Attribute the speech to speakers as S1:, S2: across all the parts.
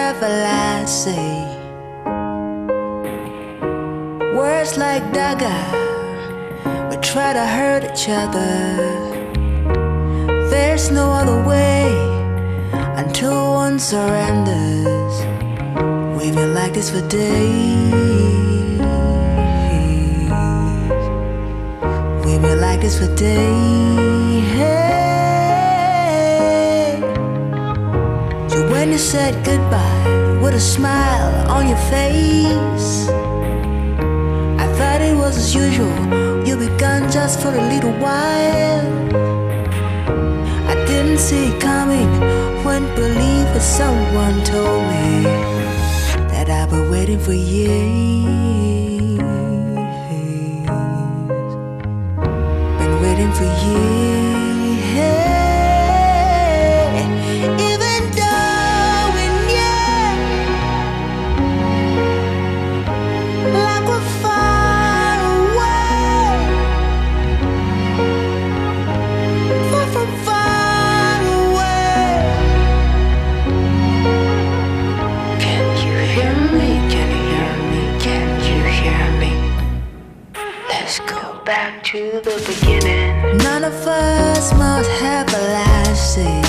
S1: have a lot to say. Words like dagger, we try to hurt each other. There's no other way until one surrenders. We've been like this for days. We've been like this for days. So when you said goodbye with a smile on your face, I thought it was as usual. You be gone just for a little while. I didn't see it coming, wouldn't believe it. Someone told me that I've been waiting for years. Been waiting for years. Even though we knew like we're far away, far from far away. Can you hear me? Can you hear me? Can you hear me? Let's go back to the beginning. None of us must have a last say.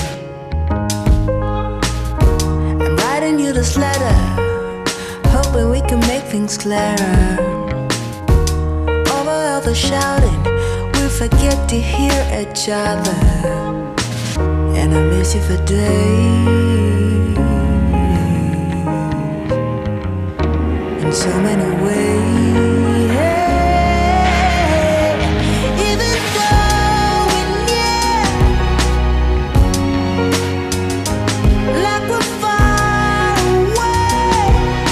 S1: I'm writing you this letter, hoping we can make things clearer. Over all the shouting, we forget to hear each other. And I miss you for days, in so many ways. Even though we knew like we're far away,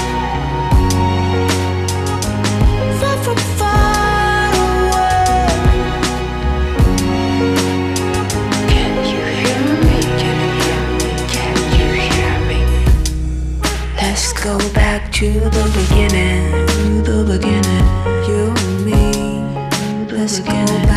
S1: far from far away. Can you hear me? Can you hear me? Can you hear me? Let's go back to the beginning, you and me. Let's go